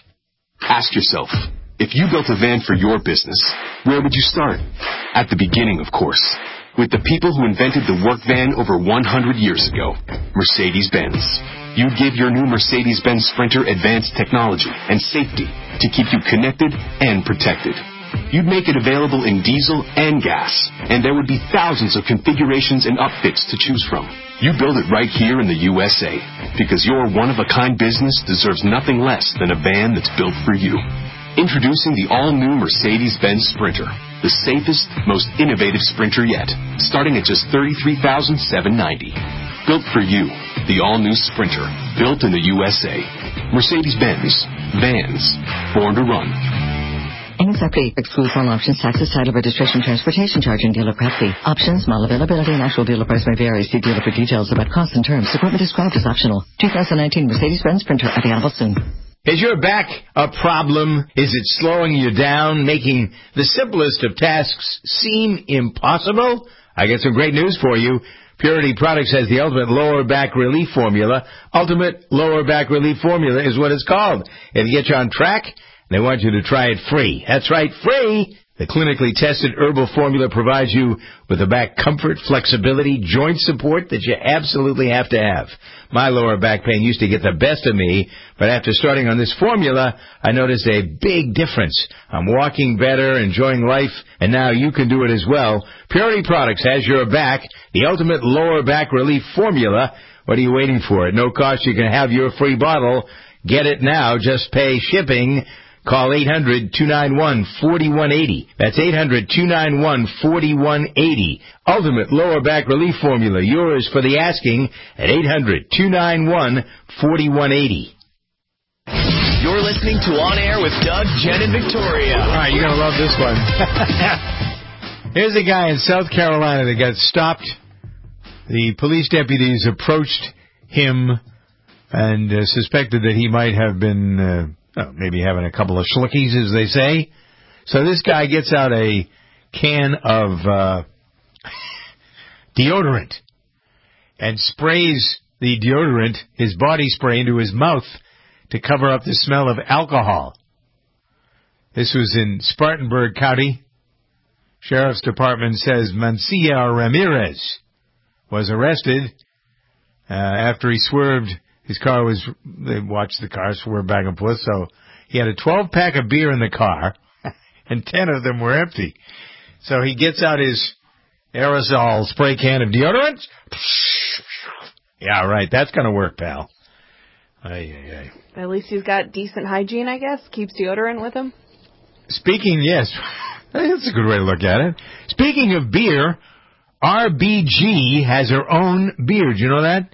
Speaker 3: Ask yourself, if you built a van for your business, where would you start? At the beginning, of course, with the people who invented the work van over 100 years ago, Mercedes-Benz. You give your new Mercedes-Benz Sprinter advanced technology and safety to keep you connected and protected. You'd make it available in diesel and gas, and there would be thousands of configurations and upfits to choose from. You build it right here in the USA, because your one-of-a-kind business deserves nothing less than a van that's built for you. Introducing the all-new Mercedes-Benz Sprinter, the safest, most innovative Sprinter yet, starting at just $33,790. Built for you, the all-new Sprinter, built in the USA. Mercedes-Benz, vans, born to run.
Speaker 4: NXFP excludes all options, taxes, title, registration, transportation charge, and dealer prep fee. Options, model availability, and actual dealer price may vary. See dealer for details about costs and terms. Equipment described as optional. 2019 Mercedes-Benz Sprinter available soon.
Speaker 11: Is your back a problem? Is it slowing you down, making the simplest of tasks seem impossible? I got some great news for you. Purity Products has the ultimate lower back relief formula. Ultimate lower back relief formula is what it's called. It'll get you on track. They want you to try it free. That's right, free! The clinically tested herbal formula provides you with the back comfort, flexibility, joint support that you absolutely have to have. My lower back pain used to get the best of me, but after starting on this formula, I noticed a big difference. I'm walking better, enjoying life, and now you can do it as well. Purity Products has your back, the ultimate lower back relief formula. What are you waiting for? At no cost, you can have your free bottle. Get it now. Just pay shipping. Call 800-291-4180. That's 800-291-4180. Ultimate lower back relief formula. Yours for the asking at 800-291-4180.
Speaker 5: You're listening to On Air with Doug, Jen, and Victoria.
Speaker 11: All right, you're going to love this one. Here's a guy in South Carolina that got stopped. The police deputies approached him and suspected that he might have been maybe having a couple of schlickies, as they say. So this guy gets out a can of deodorant and sprays the deodorant, his body spray, into his mouth to cover up the smell of alcohol. This was in Spartanburg County. Sheriff's Department says Mancia Ramirez was arrested after he swerved. His car they watched the car swerve back and forth, so he had a 12-pack of beer in the car, and 10 of them were empty. So he gets out his aerosol spray can of deodorant. Yeah, right, that's going to work, pal. Ay.
Speaker 10: At least he's got decent hygiene, I guess. Keeps deodorant with him.
Speaker 11: Yes, that's a good way to look at it. Speaking of beer, RBG has her own beer. Do you know that?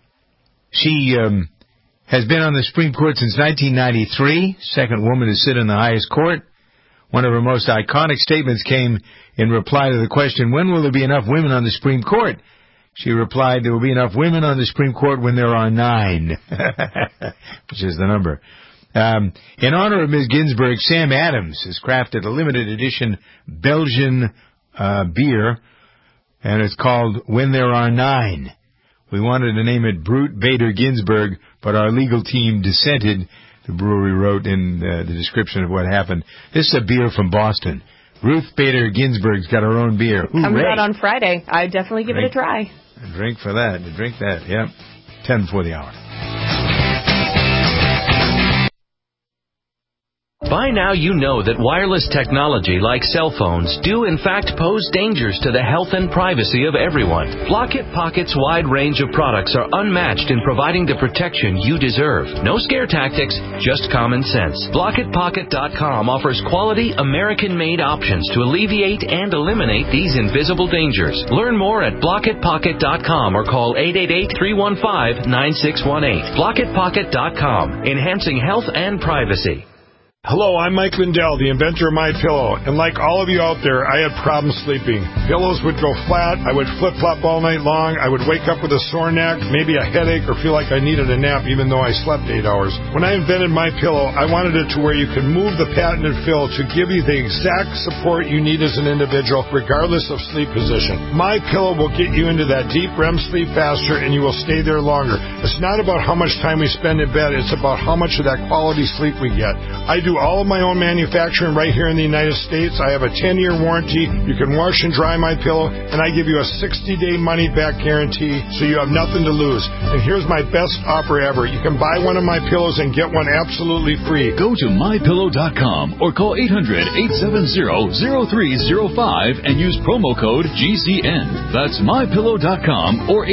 Speaker 11: She has been on the Supreme Court since 1993, second woman to sit in the highest court. One of her most iconic statements came in reply to the question, when will there be enough women on the Supreme Court? She replied, there will be enough women on the Supreme Court when there are 9, which is the number. In honor of Ms. Ginsburg, Sam Adams has crafted a limited edition Belgian beer, and it's called When There Are 9. We wanted to name it Brute Bader Ginsburg, but our legal team dissented, the brewery wrote in the description of what happened. This is a beer from Boston. Ruth Bader Ginsburg's got her own beer. Hooray.
Speaker 10: Comes out on Friday. I'd definitely give it a try.
Speaker 11: A drink for that. Drink that, yep. 10 before the hour.
Speaker 5: By now you know that wireless technology like cell phones do in fact pose dangers to the health and privacy of everyone. Blockit Pocket's wide range of products are unmatched in providing the protection you deserve. No scare tactics, just common sense. BlockitPocket.com offers quality American-made options to alleviate and eliminate these invisible dangers. Learn more at BlockitPocket.com or call 888-315-9618. BlockitPocket.com, enhancing health and privacy.
Speaker 1: Hello, I'm Mike Lindell, the inventor of MyPillow, and like all of you out there, I had problems sleeping. Pillows would go flat, I would flip-flop all night long, I would wake up with a sore neck, maybe a headache, or feel like I needed a nap even though I slept 8 hours. When I invented MyPillow, I wanted it to where you could move the patented fill to give you the exact support you need as an individual, regardless of sleep position. MyPillow will get you into that deep REM sleep faster, and you will stay there longer. It's not about how much time we spend in bed, it's about how much of that quality sleep we get. I do all of my own manufacturing right here in the United States. I have a 10-year warranty. You can wash and dry my pillow, and I give you a 60-day money-back guarantee, so you have nothing to lose. And here's my best offer ever. You can buy one of my pillows and get one absolutely free.
Speaker 6: Go to MyPillow.com or call 800-870-0305 and use promo code GCN. That's MyPillow.com or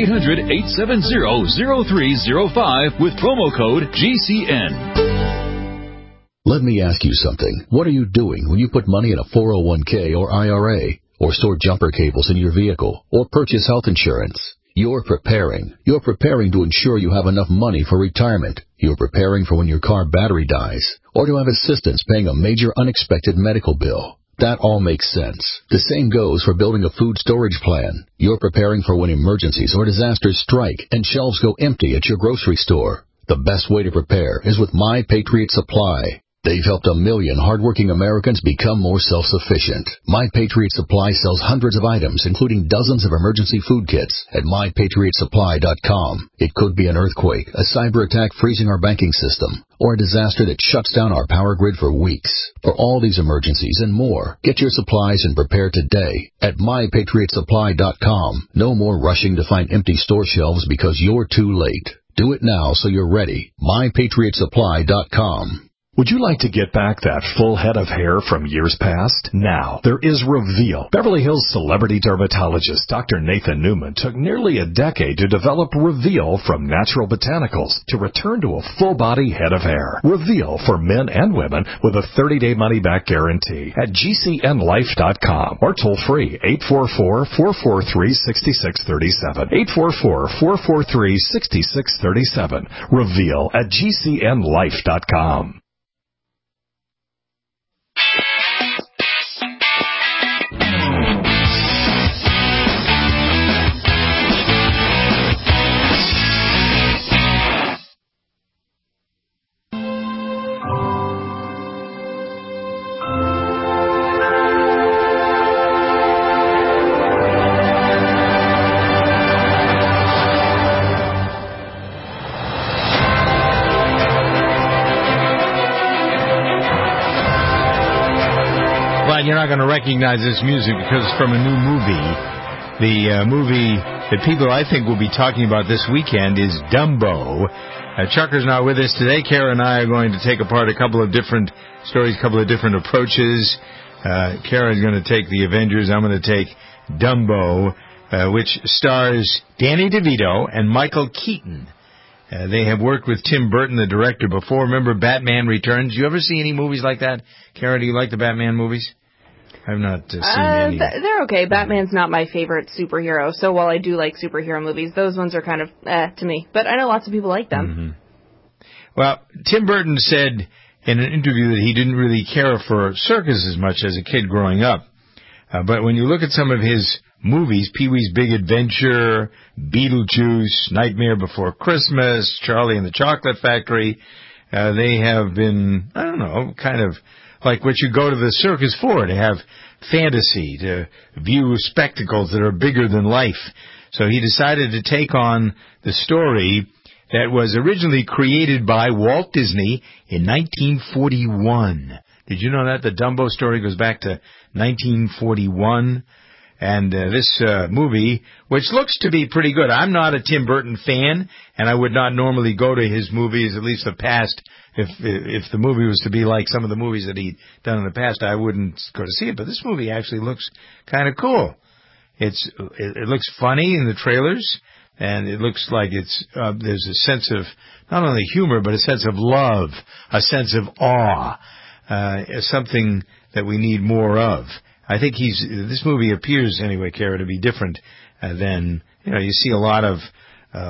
Speaker 6: 800-870-0305 with promo code GCN.
Speaker 7: Let me ask you something. What are you doing when you put money in a 401k or IRA, or store jumper cables in your vehicle, or purchase health insurance? You're preparing. You're preparing to ensure you have enough money for retirement. You're preparing for when your car battery dies, or to have assistance paying a major unexpected medical bill. That all makes sense. The same goes for building a food storage plan. You're preparing for when emergencies or disasters strike and shelves go empty at your grocery store. The best way to prepare is with My Patriot Supply. They've helped 1 million hardworking Americans become more self-sufficient. My Patriot Supply sells hundreds of items, including dozens of emergency food kits at MyPatriotSupply.com. It could be an earthquake, a cyber attack freezing our banking system, or a disaster that shuts down our power grid for weeks. For all these emergencies and more, get your supplies and prepare today at MyPatriotSupply.com. No more rushing to find empty store shelves because you're too late. Do it now so you're ready. MyPatriotSupply.com.
Speaker 8: Would you like to get back that full head of hair from years past? Now, there is Reveal. Beverly Hills celebrity dermatologist Dr. Nathan Newman took nearly a decade to develop Reveal from natural botanicals to return to a full-body head of hair. Reveal for men and women with a 30-day money-back guarantee at GCNlife.com or toll-free 844-443-6637. 844-443-6637. Reveal at GCNlife.com.
Speaker 2: You're not going to recognize this music because it's from a new movie. The movie that people, I think, will be talking about this weekend is Dumbo. Chucker's not with us today. Kara and I are going to take apart a couple of different stories, a couple of different approaches. Kara is going to take the Avengers. I'm going to take Dumbo, which stars Danny DeVito and Michael Keaton. They have worked with Tim Burton, the director, before. Remember Batman Returns? You ever see any movies like that? Kara, do you like the Batman movies? I've not seen any.
Speaker 10: They're okay. Batman's not my favorite superhero, so while I do like superhero movies, those ones are kind of to me. But I know lots of people like them.
Speaker 2: Mm-hmm. Well, Tim Burton said in an interview that he didn't really care for circus as much as a kid growing up. But when you look at some of his movies, Pee-wee's Big Adventure, Beetlejuice, Nightmare Before Christmas, Charlie and the Chocolate Factory, they have been, I don't know, kind of like what you go to the circus for, to have fantasy, to view spectacles that are bigger than life. So he decided to take on the story that was originally created by Walt Disney in 1941. Did you know that? The Dumbo story goes back to 1941. And this movie, which looks to be pretty good. I'm not a Tim Burton fan, and I would not normally go to his movies, at least the past. If the movie was to be like some of the movies that he'd done in the past, I wouldn't go to see it. But this movie actually looks kind of cool. It looks funny in the trailers, and it looks like there's a sense of not only humor, but a sense of love, a sense of awe, something that we need more of. I think this movie appears anyway, Kara, to be different than, you see a lot of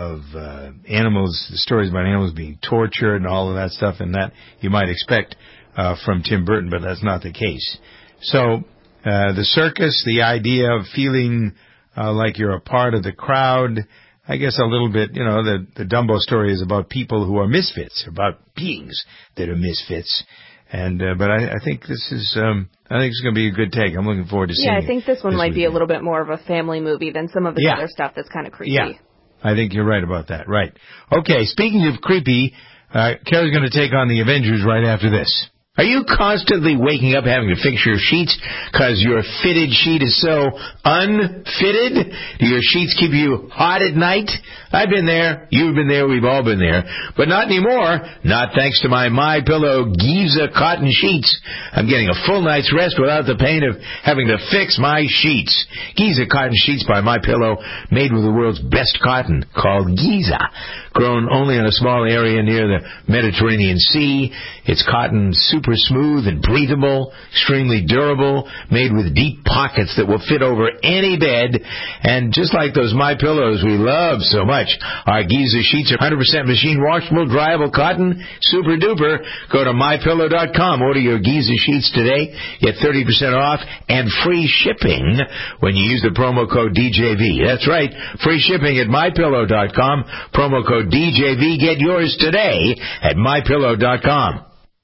Speaker 2: animals, stories about animals being tortured and all of that stuff, and that you might expect from Tim Burton, but that's not the case. So the circus, the idea of feeling like you're a part of the crowd, I guess a little bit, the Dumbo story is about people who are misfits, about beings that are misfits. And but I think this is I think it's going to be a good take. I'm looking forward to seeing it.
Speaker 10: Yeah, I think this one might be a little bit more of a family movie than some of the other stuff that's kind of creepy.
Speaker 2: Yeah, I think you're right about that. Right. Okay, speaking of creepy, Carrie's going to take on the Avengers right after this.
Speaker 11: Are you constantly waking up having to fix your sheets because your fitted sheet is so unfitted? Do your sheets keep you hot at night? I've been there. You've been there. We've all been there. But not anymore. Not thanks to my MyPillow Giza cotton sheets. I'm getting a full night's rest without the pain of having to fix my sheets. Giza cotton sheets by MyPillow, made with the world's best cotton, called Giza. Grown only in a small area near the Mediterranean Sea. It's cotton super smooth and breathable, extremely durable, made with deep pockets that will fit over any bed. And just like those MyPillows we love so much, our Giza sheets are 100% machine washable, dryable cotton, super duper. Go to MyPillow.com. Order your Giza sheets today. Get 30% off and free shipping when you use the promo code DJV. That's right, free shipping at MyPillow.com. Promo code DJV. Get yours today at MyPillow.com.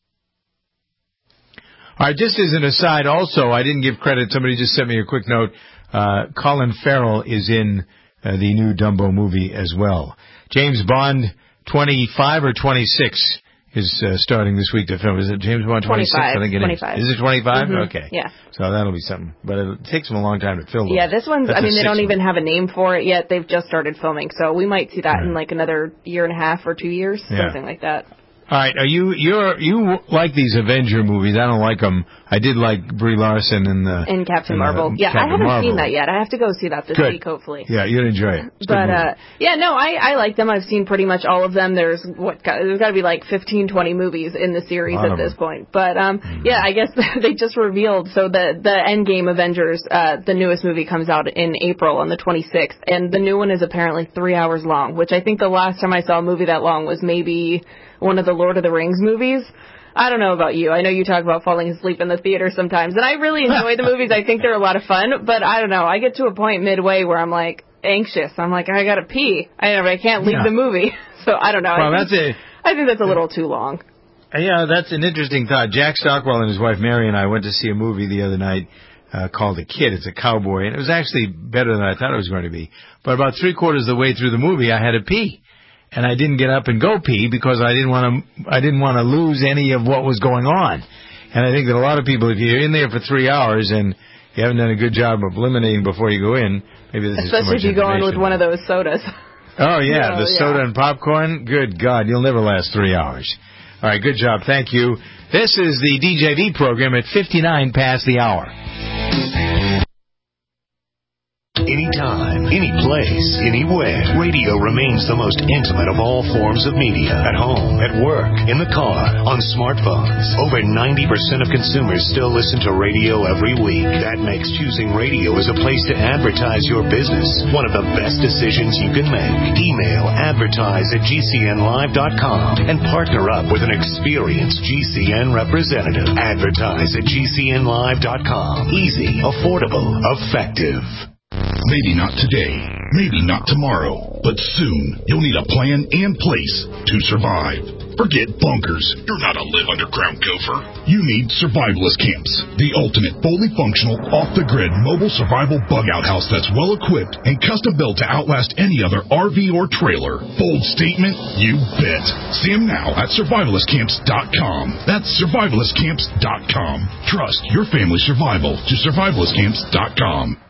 Speaker 2: All right, just as an aside, also, I didn't give credit. Somebody just sent me a quick note. Colin Farrell is in the new Dumbo movie as well. James Bond 25 or 26 is starting this week to film. Is it James Bond 26?
Speaker 10: 25.
Speaker 2: I think it
Speaker 10: 25.
Speaker 2: Is it 25?
Speaker 10: Mm-hmm.
Speaker 2: Okay.
Speaker 10: Yeah.
Speaker 2: So that'll be something. But it takes them a long time to film.
Speaker 10: Yeah, this one's, they don't even have a name for it yet. They've just started filming. So we might see that in like another year and a half or 2 years, something like that.
Speaker 2: All right, you like these Avenger movies? I don't like them. I did like Brie Larson
Speaker 10: and Captain Marvel. Yeah,
Speaker 2: Captain
Speaker 10: I haven't
Speaker 2: Marvel.
Speaker 10: seen that yet. I have to go see that this week, hopefully.
Speaker 2: Yeah, you'll enjoy it.
Speaker 10: But I like them. I've seen pretty much all of them. There's got to be like 15, 20 movies in the series at this point. But I guess they just revealed. So the Endgame Avengers, the newest movie comes out in April on the 26th, and the new one is apparently 3 hours long, which I think the last time I saw a movie that long was maybe one of the Lord of the Rings movies. I don't know about you. I know you talk about falling asleep in the theater sometimes, and I really enjoy the movies. I think they're a lot of fun, but I don't know. I get to a point midway where I'm like anxious. I'm like, I gotta pee. I can't leave the movie. So I don't know.
Speaker 2: Well,
Speaker 10: I think that's a little too long.
Speaker 2: Yeah, that's an interesting thought. Jack Stockwell and his wife Mary and I went to see a movie the other night called The Kid. It's a cowboy, and it was actually better than I thought it was going to be. But about 3/4 of the way through the movie, I had to pee. And I didn't get up and go pee because I didn't want to lose any of what was going on. And I think that a lot of people, if you're in there for 3 hours and you haven't done a good job of eliminating before you go in, maybe this is too much
Speaker 10: Especially if you go in with one of those sodas.
Speaker 2: Oh, yeah, soda and popcorn. Good God, you'll never last 3 hours. All right, good job. Thank you. This is the DJV program at 59 past the hour.
Speaker 9: Anytime, any place, anywhere. Radio remains the most intimate of all forms of media. At home, at work, in the car, on smartphones. Over 90% of consumers still listen to radio every week. That makes choosing radio as a place to advertise your business one of the best decisions you can make. Email advertise@gcnlive.com and partner up with an experienced GCN representative. Advertise@gcnlive.com. Easy, affordable, effective.
Speaker 12: Maybe not today, maybe not tomorrow, but soon you'll need a plan and place to survive. Forget bunkers. You're not a live underground gopher. You need Survivalist Camps, the ultimate fully functional, off-the-grid mobile survival bug-out house that's well-equipped and custom-built to outlast any other RV or trailer. Bold statement? You bet. See them now at survivalistcamps.com. That's survivalistcamps.com. Trust your family's survival to survivalistcamps.com.